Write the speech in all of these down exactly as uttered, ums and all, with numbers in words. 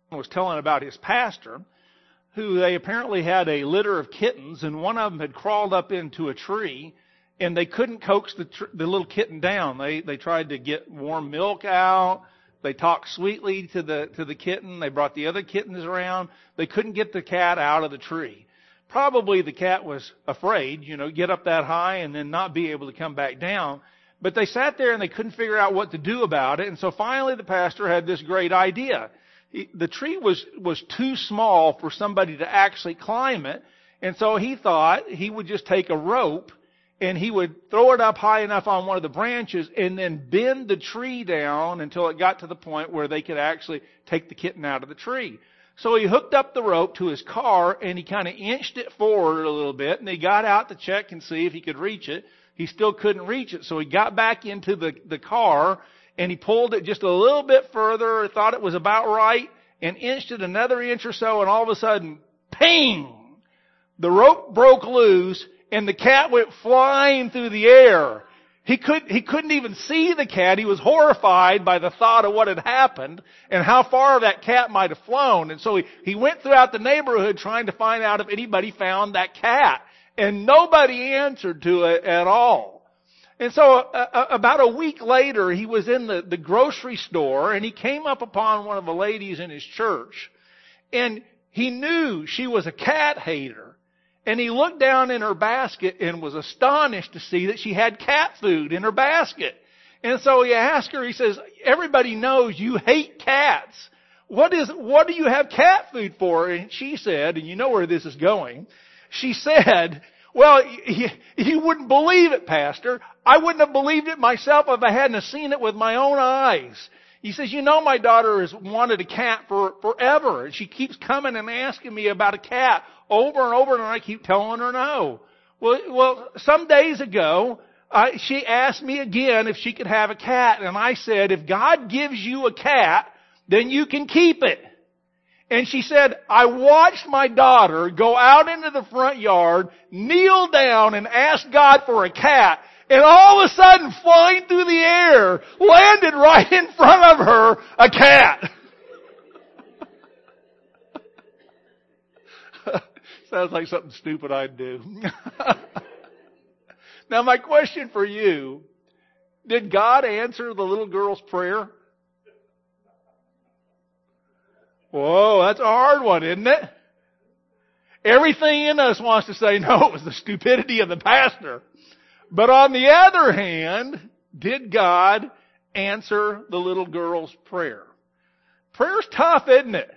was telling about his pastor, who they apparently had a litter of kittens, and one of them had crawled up into a tree, and they couldn't coax the, tr- the little kitten down. They they tried to get warm milk out. They talked sweetly to the to the kitten. They brought the other kittens around. They couldn't get the cat out of the tree. Probably the cat was afraid, you know, get up that high and then not be able to come back down. But they sat there and they couldn't figure out what to do about it. And so finally the pastor had this great idea. He, the tree was, was too small for somebody to actually climb it. And so he thought he would just take a rope and he would throw it up high enough on one of the branches and then bend the tree down until it got to the point where they could actually take the kitten out of the tree. So he hooked up the rope to his car and he kind of inched it forward a little bit, and he got out to check and see if he could reach it. He still couldn't reach it. So he got back into the, the car and he pulled it just a little bit further, thought it was about right, and inched it another inch or so, and all of a sudden, ping! The rope broke loose and the cat went flying through the air. He couldn't, he couldn't even see the cat. He was horrified by the thought of what had happened and how far that cat might have flown. And so he, he went throughout the neighborhood trying to find out if anybody found that cat. And nobody answered to it at all. And so uh, about a week later, he was in the, the grocery store and he came up upon one of the ladies in his church. And he knew she was a cat hater. And he looked down in her basket and was astonished to see that she had cat food in her basket. And so he asked her, he says, everybody knows you hate cats. What is, what do you have cat food for? And she said, and you know where this is going, she said, well, you, you wouldn't believe it, Pastor. I wouldn't have believed it myself if I hadn't seen it with my own eyes. He says, you know, my daughter has wanted a cat for forever, and she keeps coming and asking me about a cat over and over, and I keep telling her no. Well, well, some days ago, uh, she asked me again if she could have a cat, and I said, if God gives you a cat, then you can keep it. And she said, I watched my daughter go out into the front yard, kneel down, and ask God for a cat, and all of a sudden, flying through the air, landed right in front of her, a cat. Sounds like something stupid I'd do. Now my question for you, did God answer the little girl's prayer? Whoa, that's a hard one, isn't it? Everything in us wants to say, no, it was the stupidity of the pastor. But on the other hand, did God answer the little girl's prayer? Prayer's tough, isn't it?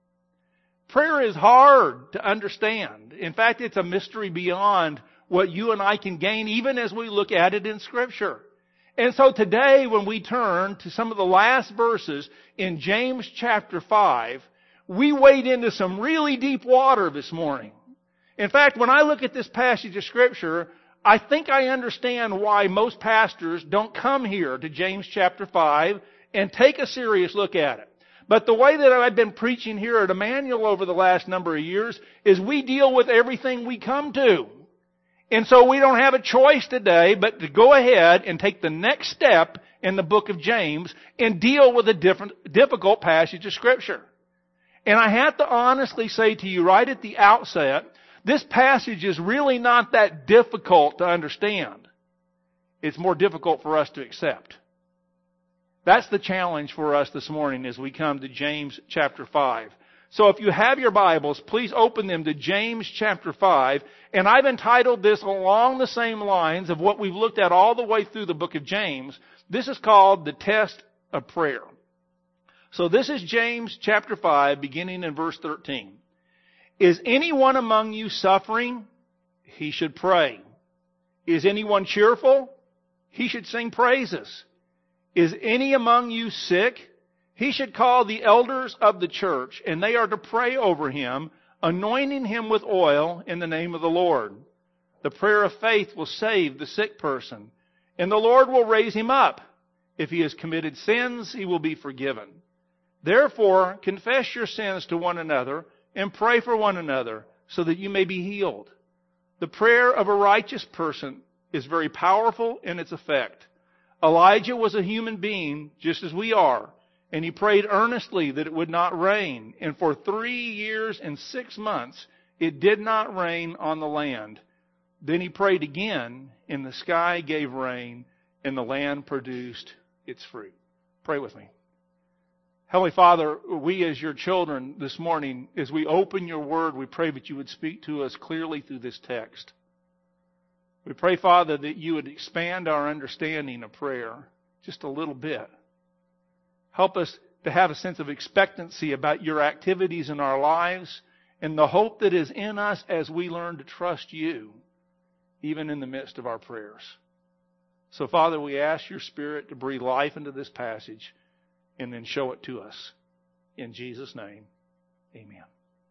Prayer is hard to understand. In fact, it's a mystery beyond what you and I can gain, even as we look at it in Scripture. And so today, when we turn to some of the last verses in James chapter five, we wade into some really deep water this morning. In fact, when I look at this passage of Scripture, I think I understand why most pastors don't come here to James chapter five and take a serious look at it. But the way that I've been preaching here at Emmanuel over the last number of years is we deal with everything we come to. And so we don't have a choice today but to go ahead and take the next step in the book of James and deal with a different, difficult passage of Scripture. And I have to honestly say to you right at the outset, this passage is really not that difficult to understand. It's more difficult for us to accept. That's the challenge for us this morning as we come to James chapter five. So if you have your Bibles, please open them to James chapter five. And I've entitled this along the same lines of what we've looked at all the way through the book of James. This is called the test of prayer. So this is James chapter five, beginning in verse thirteen. Is anyone among you suffering? He should pray. Is anyone cheerful? He should sing praises. Is any among you sick? He should call the elders of the church, and they are to pray over him, anointing him with oil in the name of the Lord. The prayer of faith will save the sick person, and the Lord will raise him up. If he has committed sins, he will be forgiven. Therefore, confess your sins to one another and pray for one another so that you may be healed. The prayer of a righteous person is very powerful in its effect. Elijah was a human being just as we are, And he prayed earnestly that it would not rain. And for three years and six months, it did not rain on the land. Then he prayed again, and the sky gave rain, and the land produced its fruit. Pray with me. Heavenly Father, we as your children this morning, as we open your word, we pray that you would speak to us clearly through this text. We pray, Father, that you would expand our understanding of prayer just a little bit. Help us to have a sense of expectancy about your activities in our lives and the hope that is in us as we learn to trust you, even in the midst of our prayers. So, Father, we ask your Spirit to breathe life into this passage and then show it to us. In Jesus' name, amen.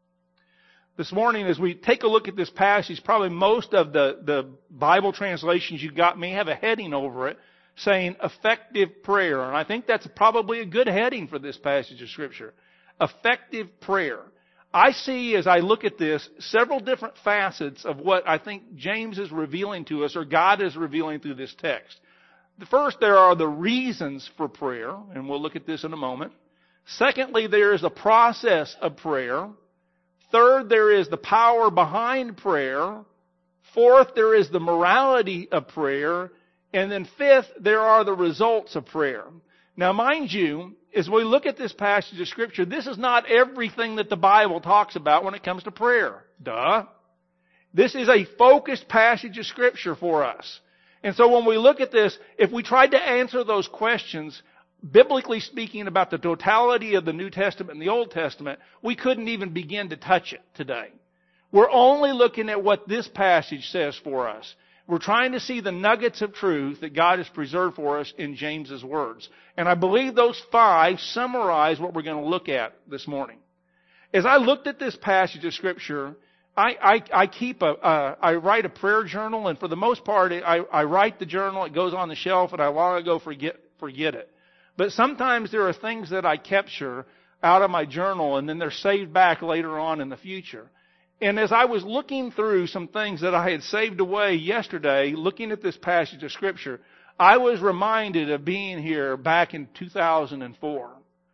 This morning, as we take a look at this passage, probably most of the, the Bible translations you got may have a heading over it saying effective prayer. And I think that's probably a good heading for this passage of Scripture. Effective prayer. I see, as I look at this, several different facets of what I think James is revealing to us, or God is revealing through this text. First, there are the reasons for prayer, and we'll look at this in a moment. Secondly, there is a process of prayer. Third, there is the power behind prayer. Fourth, there is the morality of prayer. And then fifth, there are the results of prayer. Now, mind you, as we look at this passage of Scripture, this is not everything that the Bible talks about when it comes to prayer. Duh. This is a focused passage of Scripture for us. And so when we look at this, if we tried to answer those questions, biblically speaking, about the totality of the New Testament and the Old Testament, we couldn't even begin to touch it today. We're only looking at what this passage says for us. We're trying to see the nuggets of truth that God has preserved for us in James's words. And I believe those five summarize what we're going to look at this morning. As I looked at this passage of Scripture, I, I, I keep a, uh, I write a prayer journal, and for the most part, I, I write the journal, it goes on the shelf, and I long ago forget, forget it. But sometimes there are things that I capture out of my journal, and then they're saved back later on in the future. And as I was looking through some things that I had saved away yesterday, looking at this passage of Scripture, I was reminded of being here back in two thousand four.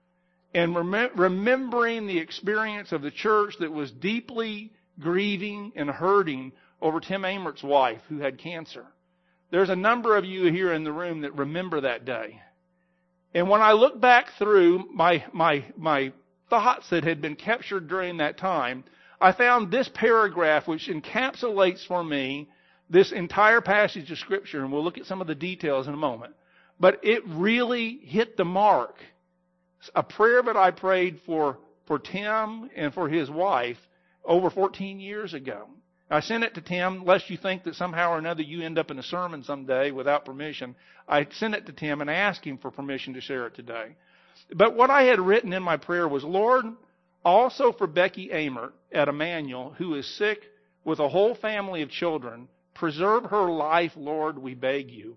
And rem- remembering the experience of the church that was deeply grieving and hurting over Tim Amert's wife who had cancer. There's a number of you here in the room that remember that day. And when I look back through my, my, my thoughts that had been captured during that time, I found this paragraph which encapsulates for me this entire passage of Scripture, and we'll look at some of the details in a moment. But it really hit the mark. A prayer that I prayed for, for Tim and for his wife over fourteen years ago. I sent it to Tim, lest you think that somehow or another you end up in a sermon someday without permission. I sent it to Tim and asked him for permission to share it today. But what I had written in my prayer was, Lord, also for Becky Amert at Emmanuel, who is sick with a whole family of children, preserve her life, Lord, we beg you.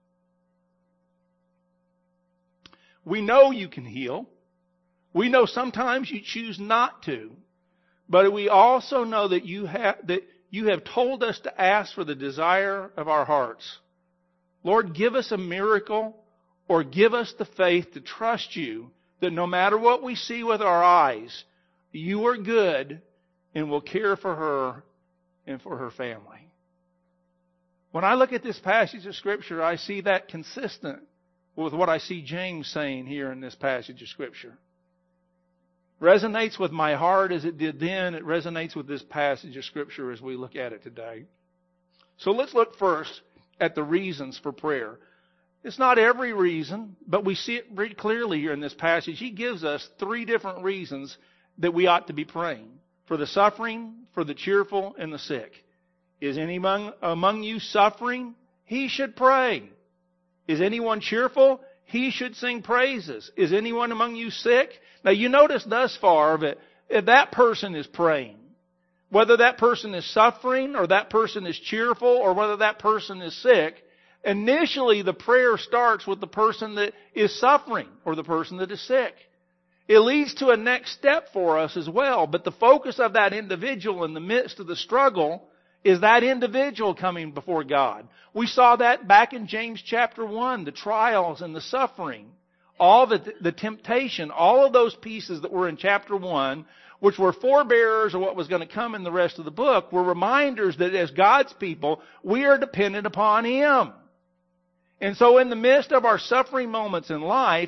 We know you can heal. We know sometimes you choose not to. But we also know that you have, that you have told us to ask for the desire of our hearts. Lord, give us a miracle, or give us the faith to trust you that no matter what we see with our eyes, you are good and will care for her and for her family. When I look at this passage of Scripture, I see that consistent with what I see James saying here in this passage of Scripture. Resonates with my heart as it did then. It resonates with this passage of Scripture as we look at it today. So let's look first at the reasons for prayer. It's not every reason, but we see it very clearly here in this passage. He gives us three different reasons that we ought to be praying. For the suffering, for the cheerful, and the sick. Is anyone among you suffering? He should pray. Is anyone cheerful? He should sing praises. Is anyone among you sick? Now you notice thus far that if that person is praying, whether that person is suffering or that person is cheerful or whether that person is sick, initially the prayer starts with the person that is suffering or the person that is sick. It leads to a next step for us as well, but the focus of that individual in the midst of the struggle is that individual coming before God. We saw that back in James chapter one, the trials and the suffering. all the, the temptation, all of those pieces that were in chapter one, which were forebearers of what was going to come in the rest of the book, were reminders that as God's people, we are dependent upon Him. And so in the midst of our suffering moments in life,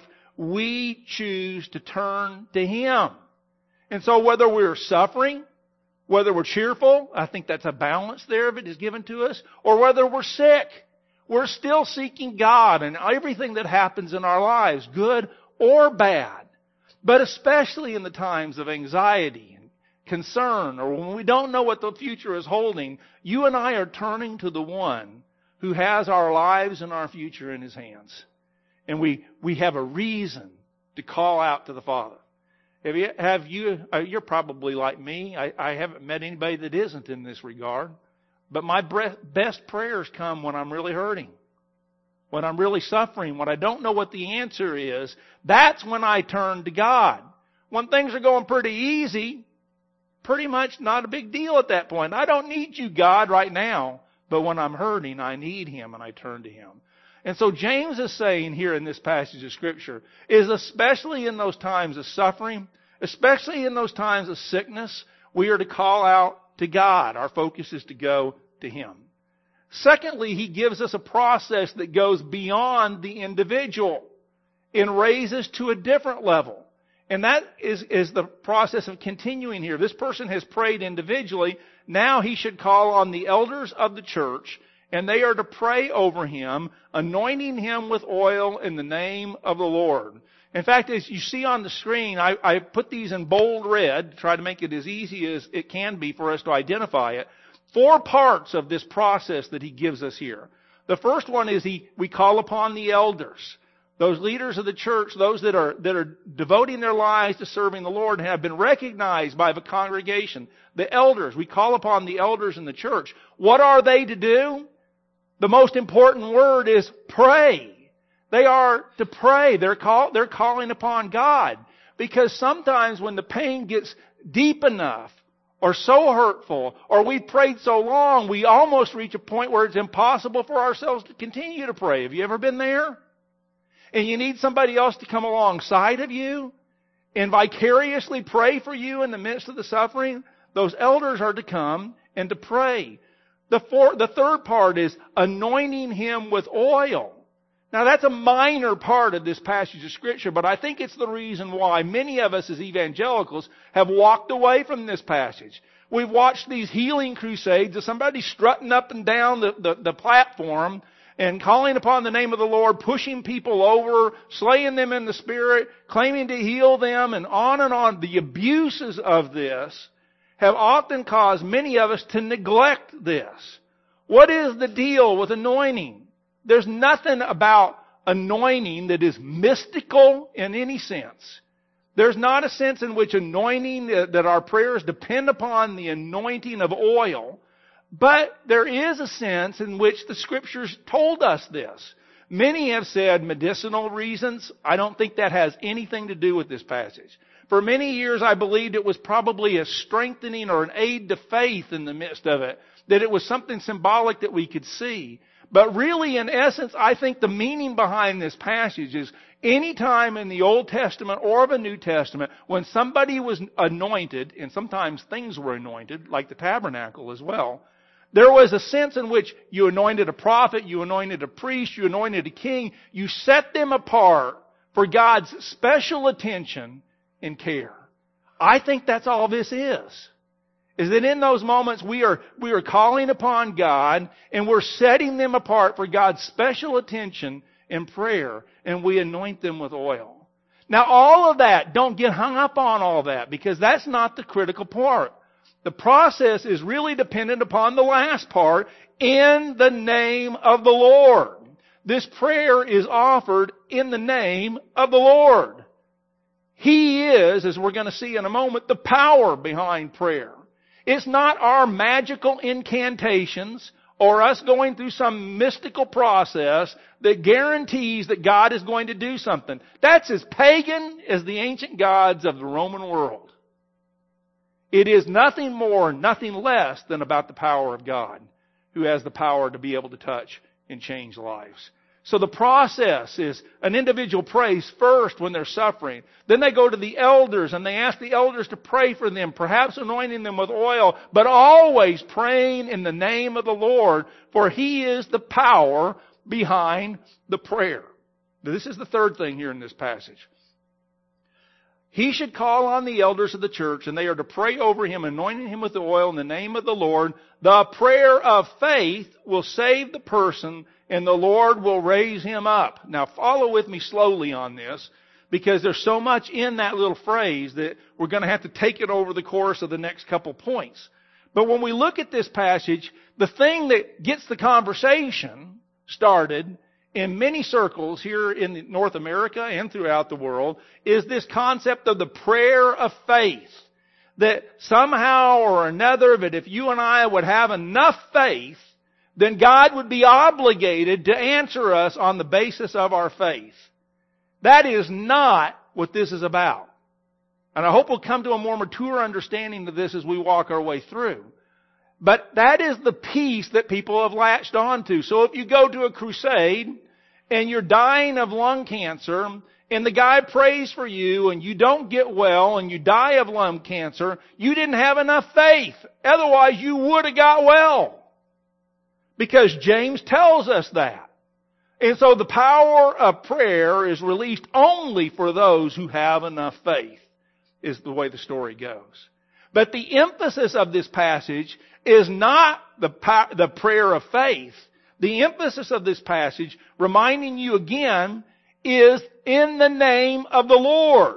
we choose to turn to Him. And so whether we're suffering, whether we're cheerful, I think that's a balance there if it is given to us, or whether we're sick, we're still seeking God and everything that happens in our lives, good or bad. But especially in the times of anxiety and concern, or when we don't know what the future is holding, you and I are turning to the one who has our lives and our future in His hands. And we, we have a reason to call out to the Father. Have you, have you uh, you're probably like me. I, I haven't met anybody that isn't in this regard. But my bre- best prayers come when I'm really hurting, when I'm really suffering, when I don't know what the answer is. That's when I turn to God. When things are going pretty easy, pretty much not a big deal at that point. I don't need you, God, right now. But when I'm hurting, I need Him, and I turn to Him. And so James is saying here in this passage of Scripture is especially in those times of suffering, especially in those times of sickness, we are to call out to God. Our focus is to go to Him. Secondly, he gives us a process that goes beyond the individual and raises to a different level. And that is, is the process of continuing here. This person has prayed individually. Now he should call on the elders of the church, and they are to pray over him, anointing him with oil in the name of the Lord. In fact, as you see on the screen, I, I put these in bold red to try to make it as easy as it can be for us to identify it. Four parts of this process that he gives us here. The first one is he, we call upon the elders. Those leaders of the church, those that are, that are devoting their lives to serving the Lord and have been recognized by the congregation. The elders, we call upon the elders in the church. What are they to do? The most important word is pray. They are to pray. They're call, they're calling upon God. Because sometimes when the pain gets deep enough, or so hurtful, or we've prayed so long, we almost reach a point where it's impossible for ourselves to continue to pray. Have you ever been there? And you need somebody else to come alongside of you and vicariously pray for you in the midst of the suffering. Those elders are to come and to pray. The, four, the third part is anointing him with oil. Now that's a minor part of this passage of Scripture, but I think it's the reason why many of us as evangelicals have walked away from this passage. We've watched these healing crusades of somebody strutting up and down the, the, the platform and calling upon the name of the Lord, pushing people over, slaying them in the Spirit, claiming to heal them, and on and on. The abuses of this have often caused many of us to neglect this. What is the deal with anointing? There's nothing about anointing that is mystical in any sense. There's not a sense in which anointing, that our prayers depend upon the anointing of oil. But there is a sense in which the Scriptures told us this. Many have said medicinal reasons. I don't think that has anything to do with this passage. For many years I believed it was probably a strengthening or an aid to faith in the midst of it. That it was something symbolic that we could see. But really, in essence, I think the meaning behind this passage is any time in the Old Testament or the New Testament when somebody was anointed, and sometimes things were anointed, like the tabernacle as well, there was a sense in which you anointed a prophet, you anointed a priest, you anointed a king. You set them apart for God's special attention and care. I think that's all this is. Is that in those moments we are, we are calling upon God and we're setting them apart for God's special attention and prayer, and we anoint them with oil. Now all of that, don't get hung up on all that, because that's not the critical part. The process is really dependent upon the last part, in the name of the Lord. This prayer is offered in the name of the Lord. He is, as we're going to see in a moment, the power behind prayer. It's not our magical incantations or us going through some mystical process that guarantees that God is going to do something. That's as pagan as the ancient gods of the Roman world. It is nothing more, nothing less than about the power of God, who has the power to be able to touch and change lives. So the process is an individual prays first when they're suffering. Then they go to the elders and they ask the elders to pray for them, perhaps anointing them with oil, but always praying in the name of the Lord, for He is the power behind the prayer. This is the third thing here in this passage. He should call on the elders of the church, and they are to pray over him, anointing him with the oil in the name of the Lord. The prayer of faith will save the person, and the Lord will raise him up. Now follow with me slowly on this, because there's so much in that little phrase that we're going to have to take it over the course of the next couple points. But when we look at this passage, the thing that gets the conversation started in many circles here in North America and throughout the world is this concept of the prayer of faith. That somehow or another, that if you and I would have enough faith, then God would be obligated to answer us on the basis of our faith. That is not what this is about. And I hope we'll come to a more mature understanding of this as we walk our way through. But that is the piece that people have latched onto. So if you go to a crusade and you're dying of lung cancer and the guy prays for you and you don't get well and you die of lung cancer, you didn't have enough faith. Otherwise you would have got well. Because James tells us that. And so the power of prayer is released only for those who have enough faith, is the way the story goes. But the emphasis of this passage is not the, the prayer of faith. The emphasis of this passage, reminding you again, is in the name of the Lord.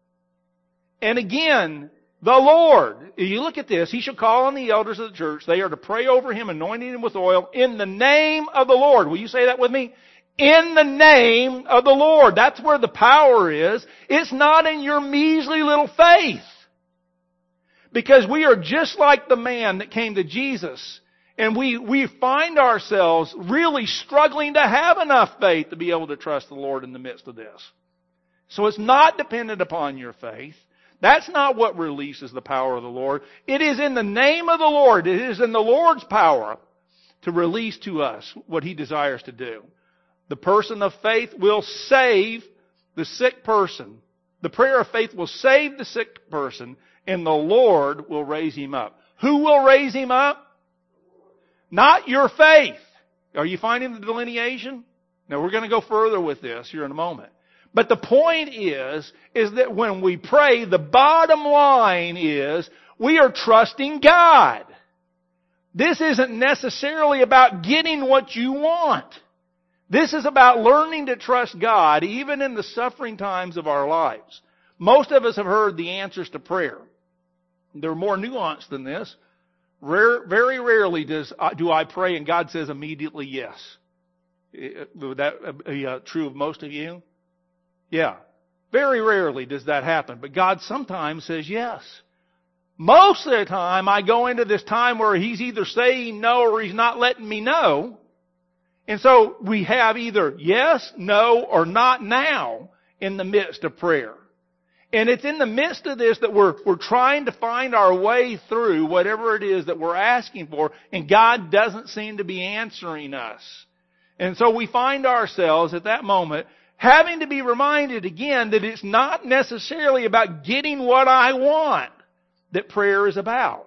And again, the Lord. If you look at this, He shall call on the elders of the church. They are to pray over him, anointing him with oil, in the name of the Lord. Will you say that with me? In the name of the Lord. That's where the power is. It's not in your measly little faith. Because we are just like the man that came to Jesus. And we, we find ourselves really struggling to have enough faith to be able to trust the Lord in the midst of this. So it's not dependent upon your faith. That's not what releases the power of the Lord. It is in the name of the Lord. It is in the Lord's power to release to us what He desires to do. The person of faith will save the sick person. The prayer of faith will save the sick person, and the Lord will raise him up. Who will raise him up? Not your faith. Are you finding the delineation? Now we're going to go further with this here in a moment. But the point is, is that when we pray, the bottom line is we are trusting God. This isn't necessarily about getting what you want. This is about learning to trust God even in the suffering times of our lives. Most of us have heard the answers to prayer. They're more nuanced than this. Rare, very rarely does do I pray and God says immediately yes. Would that be uh, true of most of you? Yeah. Very rarely does that happen. But God sometimes says yes. Most of the time I go into this time where He's either saying no or He's not letting me know. And so we have either yes, no, or not now in the midst of prayer. And it's in the midst of this that we're, we're trying to find our way through whatever it is that we're asking for, and God doesn't seem to be answering us. And so we find ourselves at that moment having to be reminded again that it's not necessarily about getting what I want that prayer is about.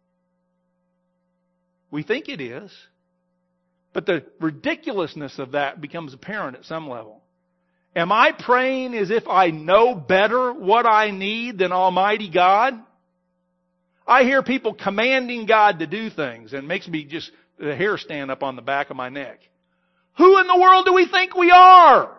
We think it is. But the ridiculousness of that becomes apparent at some level. Am I praying as if I know better what I need than Almighty God? I hear people commanding God to do things, and it makes me just, the hair stand up on the back of my neck. Who in the world do we think we are?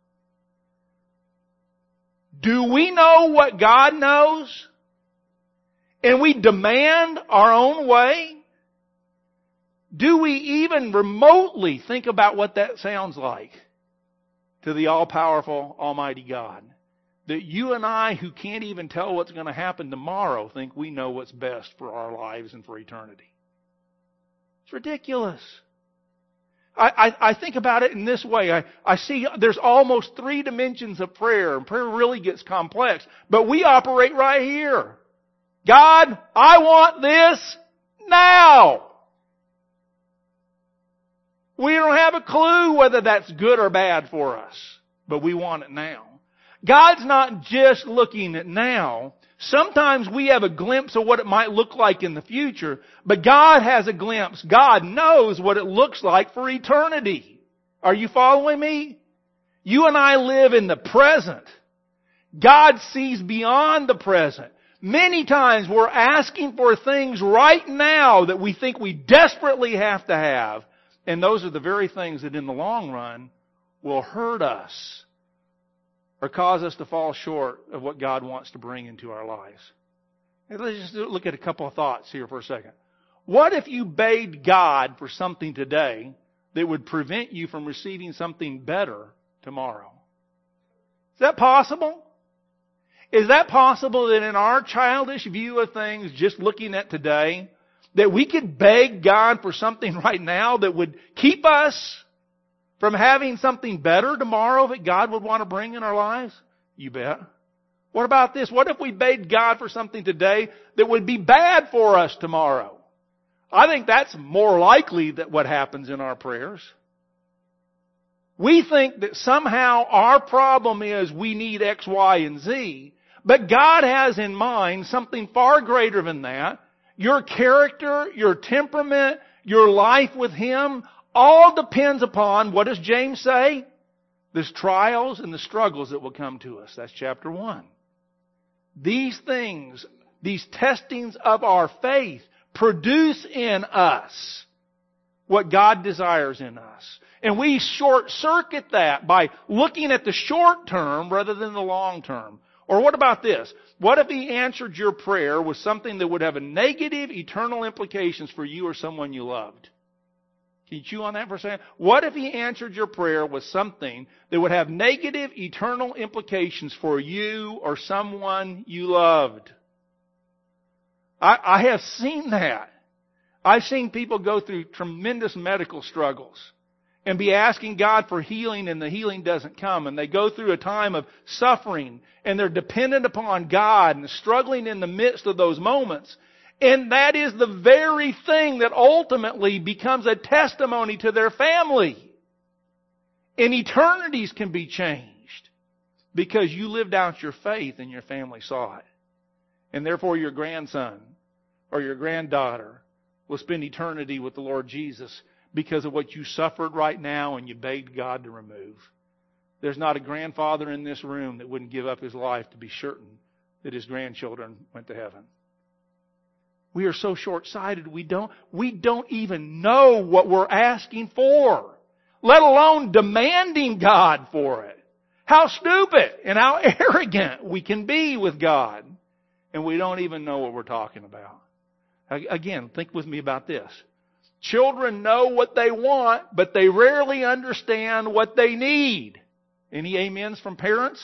Do we know what God knows? And we demand our own way? Do we even remotely think about what that sounds like to the all-powerful Almighty God? That you and I, who can't even tell what's going to happen tomorrow, think we know what's best for our lives and for eternity. It's ridiculous. I, I, I think about it in this way. I, I see there's almost three dimensions of prayer, and prayer really gets complex. But we operate right here. God, I want this now. We don't have a clue whether that's good or bad for us, but we want it now. God's not just looking at now. Sometimes we have a glimpse of what it might look like in the future, but God has a glimpse. God knows what it looks like for eternity. Are you following me? You and I live in the present. God sees beyond the present. Many times we're asking for things right now that we think we desperately have to have, and those are the very things that in the long run will hurt us or cause us to fall short of what God wants to bring into our lives. Hey, let's just look at a couple of thoughts here for a second. What if you begged God for something today that would prevent you from receiving something better tomorrow? Is that possible? Is that possible that in our childish view of things, just looking at today, that we could beg God for something right now that would keep us from having something better tomorrow that God would want to bring in our lives? You bet. What about this? What if we begged God for something today that would be bad for us tomorrow? I think that's more likely that what happens in our prayers. We think that somehow our problem is we need X, Y, and Z, but God has in mind something far greater than that. Your character, your temperament, your life with Him, all depends upon, what does James say? The trials and the struggles that will come to us. That's chapter one. These things, these testings of our faith, produce in us what God desires in us. And we short-circuit that by looking at the short term rather than the long term. Or what about this? What if He answered your prayer with something that would have a negative eternal implications for you or someone you loved? Can you chew on that for a second? What if He answered your prayer with something that would have negative eternal implications for you or someone you loved? I, I have seen that. I've seen people go through tremendous medical struggles and be asking God for healing, and the healing doesn't come. And they go through a time of suffering, and they're dependent upon God and struggling in the midst of those moments. And that is the very thing that ultimately becomes a testimony to their family. And eternities can be changed because you lived out your faith and your family saw it. And therefore your grandson or your granddaughter will spend eternity with the Lord Jesus because of what you suffered right now and you begged God to remove. There's not a grandfather in this room that wouldn't give up his life to be certain that his grandchildren went to heaven. We are so short-sighted, we don't, we don't even know what we're asking for, let alone demanding God for it. How stupid and how arrogant we can be with God. And we don't even know what we're talking about. Again, think with me about this. Children know what they want, but they rarely understand what they need. Any amens from parents?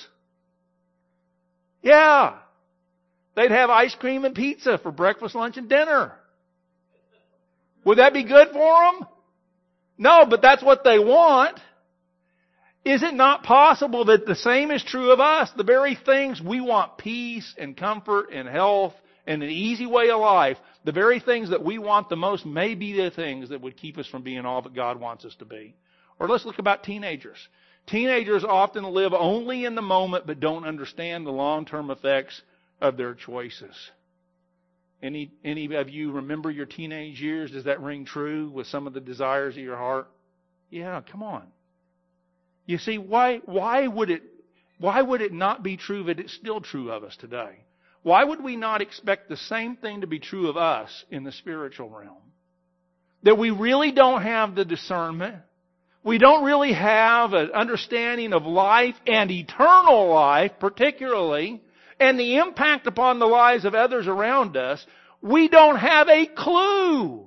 Yeah. They'd have ice cream and pizza for breakfast, lunch, and dinner. Would that be good for them? No, but that's what they want. Is it not possible that the same is true of us? The very things we want, peace and comfort and health and an easy way of life, the very things that we want the most may be the things that would keep us from being all that God wants us to be. Or let's look about teenagers. Teenagers often live only in the moment but don't understand the long-term effects of their choices. Any, any of you remember your teenage years? Does that ring true with some of the desires of your heart? Yeah, come on. You see, why, why would it, why would it not be true that it's still true of us today? Why would we not expect the same thing to be true of us in the spiritual realm? That we really don't have the discernment. We don't really have an understanding of life and eternal life, particularly, and the impact upon the lives of others around us. We don't have a clue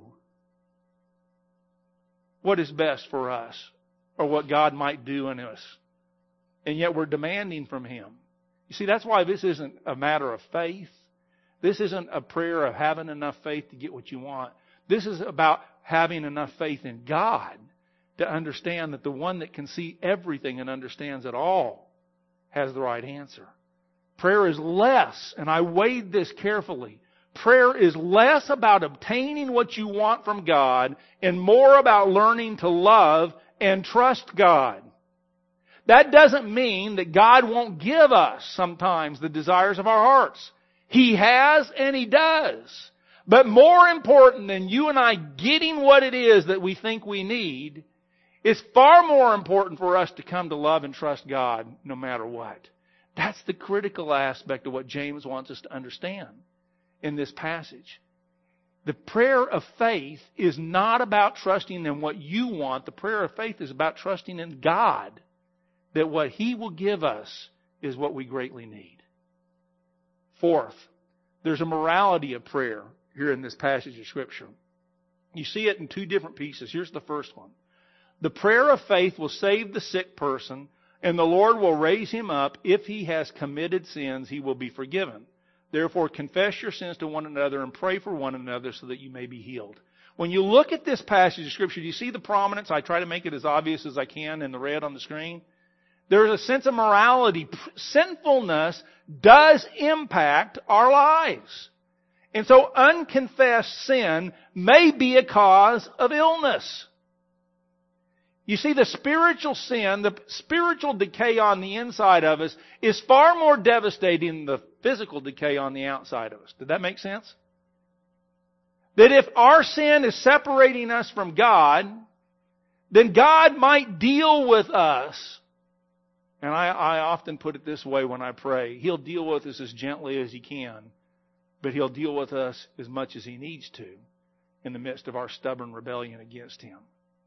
what is best for us or what God might do in us. And yet we're demanding from Him. You see, that's why this isn't a matter of faith. This isn't a prayer of having enough faith to get what you want. This is about having enough faith in God to understand that the one that can see everything and understands it all has the right answer. Prayer is less, and I weighed this carefully, prayer is less about obtaining what you want from God and more about learning to love and trust God. That doesn't mean that God won't give us sometimes the desires of our hearts. He has and He does. But more important than you and I getting what it is that we think we need, it's far more important for us to come to love and trust God no matter what. That's the critical aspect of what James wants us to understand in this passage. The prayer of faith is not about trusting in what you want. The prayer of faith is about trusting in God, that what He will give us is what we greatly need. Fourth, there's a morality of prayer here in this passage of Scripture. You see it in two different pieces. Here's the first one. The prayer of faith will save the sick person, and the Lord will raise him up. If he has committed sins, he will be forgiven. Therefore, confess your sins to one another and pray for one another so that you may be healed. When you look at this passage of Scripture, do you see the prominence? I try to make it as obvious as I can in the red on the screen. There's a sense of morality. Sinfulness does impact our lives. And so unconfessed sin may be a cause of illness. You see, the spiritual sin, the spiritual decay on the inside of us is far more devastating than the physical decay on the outside of us. Did that make sense? That if our sin is separating us from God, then God might deal with us. And I, I often put it this way when I pray. He'll deal with us as gently as He can, but He'll deal with us as much as He needs to in the midst of our stubborn rebellion against Him.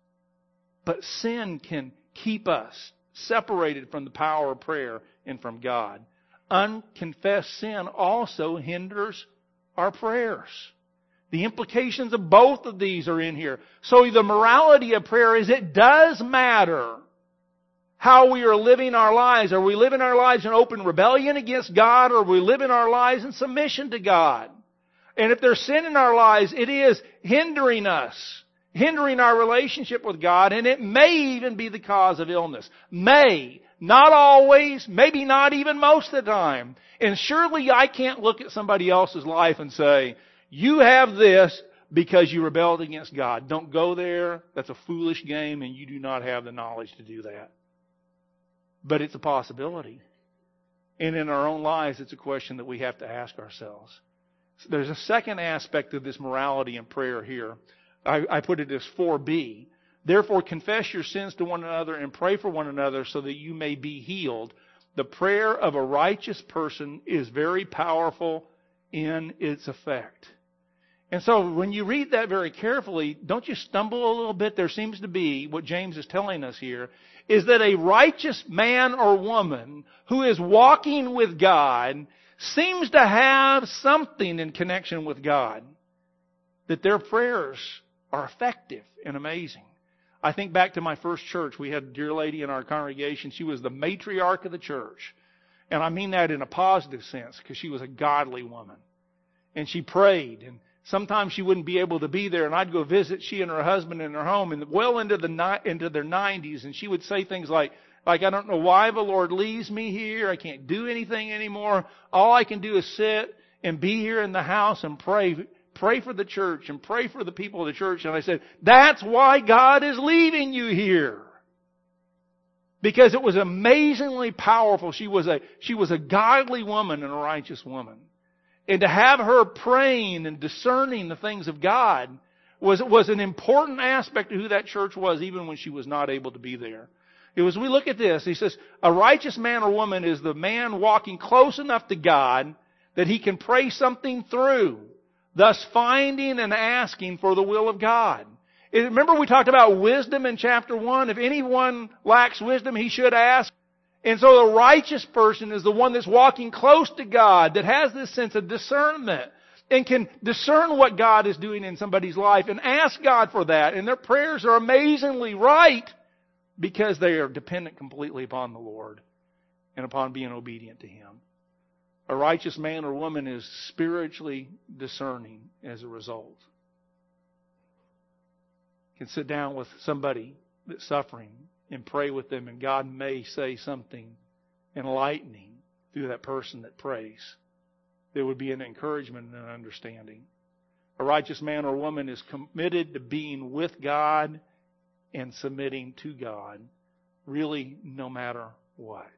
But sin can keep us separated from the power of prayer and from God. Unconfessed sin also hinders our prayers. The implications of both of these are in here. So the morality of prayer is it does matter how we are living our lives. Are we living our lives in open rebellion against God, or are we living our lives in submission to God? And if there's sin in our lives, it is hindering us. Hindering our relationship with God, and it may even be the cause of illness. May. Not always. Maybe not even most of the time. And surely I can't look at somebody else's life and say, you have this because you rebelled against God. Don't go there. That's a foolish game, and you do not have the knowledge to do that. But it's a possibility. And in our own lives, it's a question that we have to ask ourselves. There's a second aspect of this morality and prayer here. I, I put it as four B. Therefore, confess your sins to one another and pray for one another so that you may be healed. The prayer of a righteous person is very powerful in its effect. And so when you read that very carefully, don't you stumble a little bit? There seems to be, what James is telling us here, is that a righteous man or woman who is walking with God seems to have something in connection with God, that their prayers are effective and amazing. I think back to my first church. We had a dear lady in our congregation. She was the matriarch of the church. And I mean that in a positive sense, because she was a godly woman. And she prayed. And sometimes she wouldn't be able to be there. And I'd go visit she and her husband in their home, and well into the into their nineties. And she would say things like, like, I don't know why the Lord leaves me here. I can't do anything anymore. All I can do is sit and be here in the house and pray. Pray for the church and pray for the people of the church. And I said, that's why God is leaving you here. Because it was amazingly powerful. She was a, she was a godly woman and a righteous woman. And to have her praying and discerning the things of God was, was an important aspect of who that church was, even when she was not able to be there. It was, we look at this, he says, a righteous man or woman is the man walking close enough to God that he can pray something through, thus finding and asking for the will of God. Remember we talked about wisdom in chapter one? If anyone lacks wisdom, he should ask. And so the righteous person is the one that's walking close to God, that has this sense of discernment and can discern what God is doing in somebody's life and ask God for that. And their prayers are amazingly right because they are dependent completely upon the Lord and upon being obedient to Him. A righteous man or woman is spiritually discerning as a result. You can sit down with somebody that's suffering and pray with them, and God may say something enlightening through that person that prays there would be an encouragement and an understanding. A righteous man or woman is committed to being with God and submitting to God, really no matter what.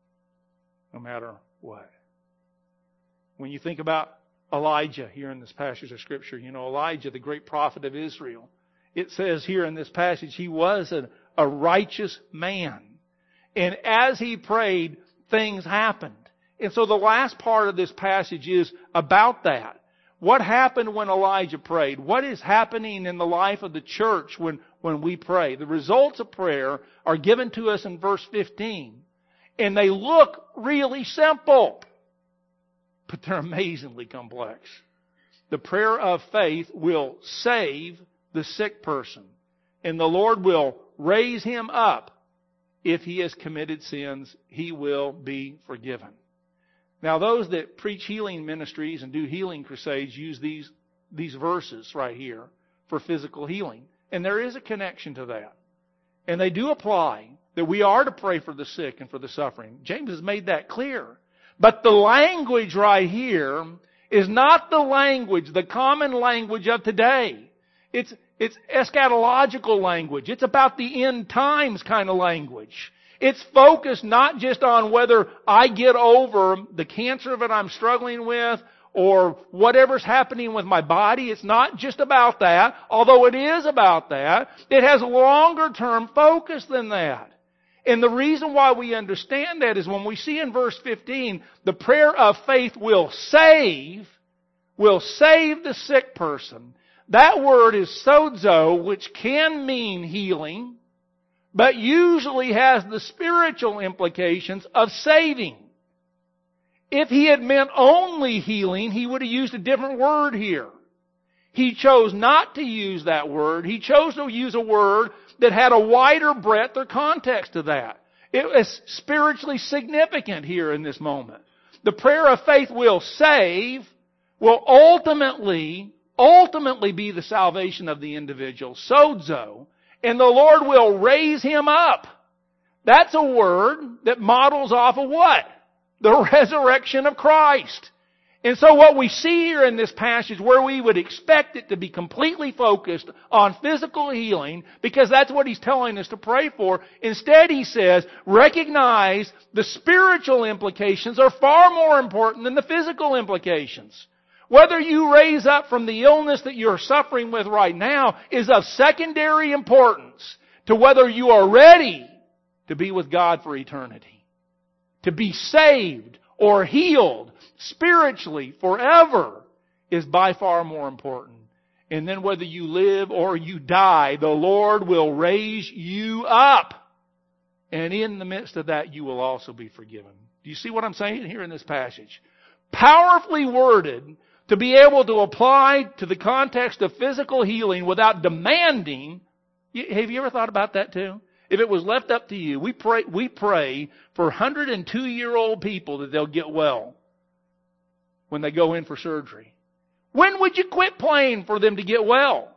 No matter what. When you think about Elijah here in this passage of Scripture, you know, Elijah, the great prophet of Israel, it says here in this passage, he was a, a righteous man. And as he prayed, things happened. And so the last part of this passage is about that. What happened when Elijah prayed? What is happening in the life of the church when, when we pray? The results of prayer are given to us in verse fifteen. And they look really simple, but they're amazingly complex. The prayer of faith will save the sick person, and the Lord will raise him up. If he has committed sins, he will be forgiven. Now, those that preach healing ministries and do healing crusades use these, these verses right here for physical healing. And there is a connection to that. And they do apply that we are to pray for the sick and for the suffering. James has made that clear. But the language right here is not the language, the common language of today. It's, it's eschatological language. It's about the end times kind of language. It's focused not just on whether I get over the cancer that I'm struggling with or whatever's happening with my body. It's not just about that, although it is about that. It has a longer term focus than that. And the reason why we understand that is when we see in verse fifteen, the prayer of faith will save, will save the sick person. That word is sozo, which can mean healing, but usually has the spiritual implications of saving. If he had meant only healing, he would have used a different word here. He chose not to use that word. He chose to use a word that had a wider breadth or context to that. It is spiritually significant here in this moment. The prayer of faith will save, will ultimately, ultimately be the salvation of the individual, sozo, and the Lord will raise him up. That's a word that models off of what? The resurrection of Christ. And so what we see here in this passage, where we would expect it to be completely focused on physical healing, because that's what he's telling us to pray for, instead he says, recognize the spiritual implications are far more important than the physical implications. Whether you raise up from the illness that you're suffering with right now is of secondary importance to whether you are ready to be with God for eternity. To be saved or healed spiritually forever is by far more important. And then whether you live or you die, the Lord will raise you up. And in the midst of that, you will also be forgiven. Do you see what I'm saying here in this passage? Powerfully worded to be able to apply to the context of physical healing without demanding. Have you ever thought about that too? If it was left up to you, we pray, we pray for one hundred two year old people that they'll get well when they go in for surgery. When would you quit praying for them to get well?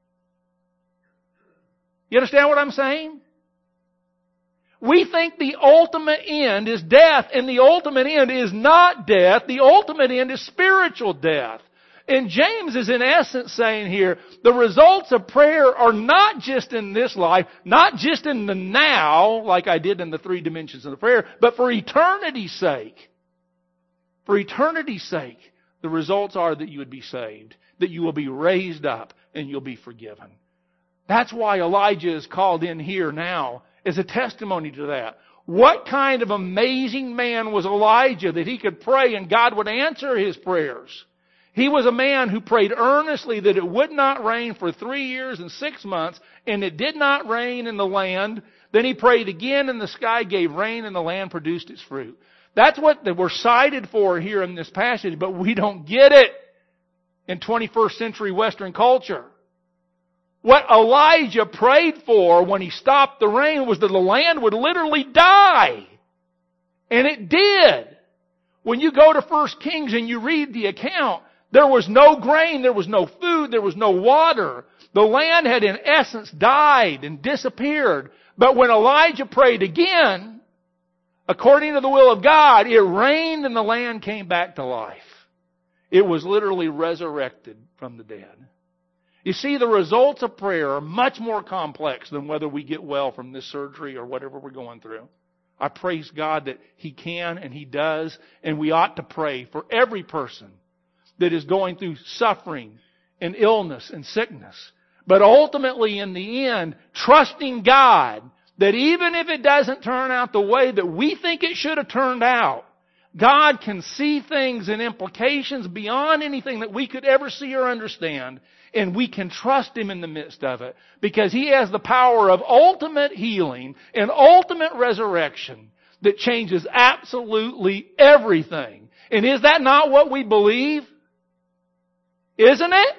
You understand what I'm saying? We think the ultimate end is death, and the ultimate end is not death. The ultimate end is spiritual death. And James is in essence saying here, the results of prayer are not just in this life, not just in the now, like I did in the three dimensions of the prayer, but for eternity's sake. For eternity's sake, the results are that you would be saved, that you will be raised up, and you'll be forgiven. That's why Elijah is called in here now as a testimony to that. What kind of amazing man was Elijah that he could pray and God would answer his prayers? He was a man who prayed earnestly that it would not rain for three years and six months, and it did not rain in the land. Then he prayed again, and the sky gave rain, and the land produced its fruit. That's what we're cited for here in this passage, but we don't get it in twenty-first century Western culture. What Elijah prayed for when he stopped the rain was that the land would literally die. And it did. When you go to First Kings and you read the account, there was no grain, there was no food, there was no water. The land had in essence died and disappeared. But when Elijah prayed again, according to the will of God, it rained and the land came back to life. It was literally resurrected from the dead. You see, the results of prayer are much more complex than whether we get well from this surgery or whatever we're going through. I praise God that He can and He does, and we ought to pray for every person that is going through suffering and illness and sickness. But ultimately, in the end, trusting God that even if it doesn't turn out the way that we think it should have turned out, God can see things and implications beyond anything that we could ever see or understand, and we can trust Him in the midst of it because He has the power of ultimate healing and ultimate resurrection that changes absolutely everything. And is that not what we believe? Isn't it?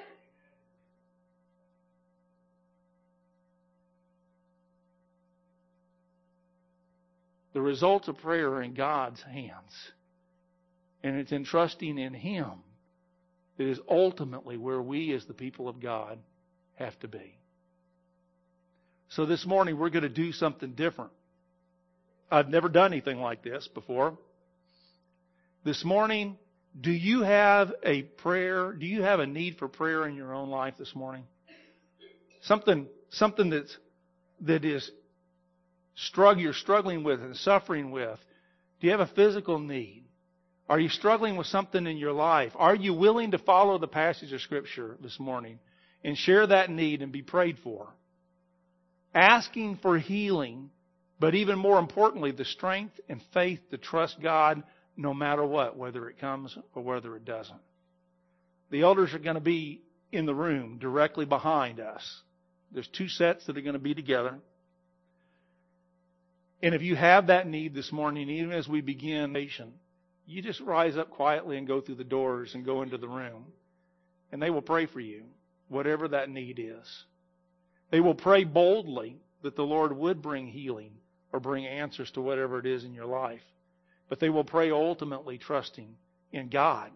The results of prayer are in God's hands. And it's in trusting in Him that is ultimately where we as the people of God have to be. So this morning we're going to do something different. I've never done anything like this before. This morning, do you have a prayer? Do you have a need for prayer in your own life this morning? Something, something that's, that is struggle, you're struggling with and suffering with. Do you have a physical need? Are you struggling with something in your life? Are you willing to follow the passage of Scripture this morning and share that need and be prayed for? Asking for healing, but even more importantly, the strength and faith to trust God no matter what, whether it comes or whether it doesn't. The elders are going to be in the room directly behind us. There's two sets that are going to be together. And if you have that need this morning, even as we begin, you just rise up quietly and go through the doors and go into the room. And they will pray for you, whatever that need is. They will pray boldly that the Lord would bring healing or bring answers to whatever it is in your life. But they will pray ultimately trusting in God.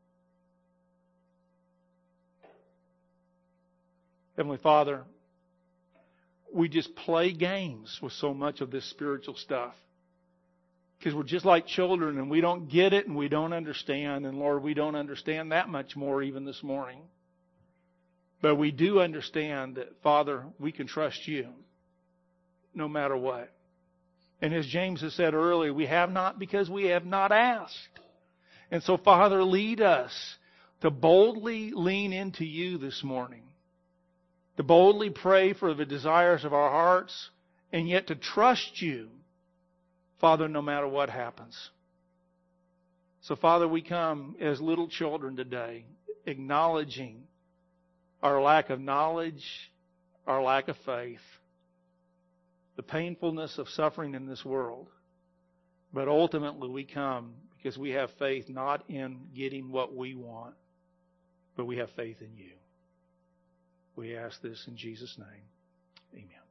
Heavenly Father, we just play games with so much of this spiritual stuff. Because we're just like children and we don't get it and we don't understand. And Lord, we don't understand that much more even this morning. But we do understand that, Father, we can trust You no matter what. And as James has said earlier, we have not because we have not asked. And so, Father, lead us to boldly lean into You this morning. To boldly pray for the desires of our hearts and yet to trust You, Father, no matter what happens. So, Father, we come as little children today, acknowledging our lack of knowledge, our lack of faith, the painfulness of suffering in this world. But ultimately we come because we have faith not in getting what we want, but we have faith in You. We ask this in Jesus' name. Amen.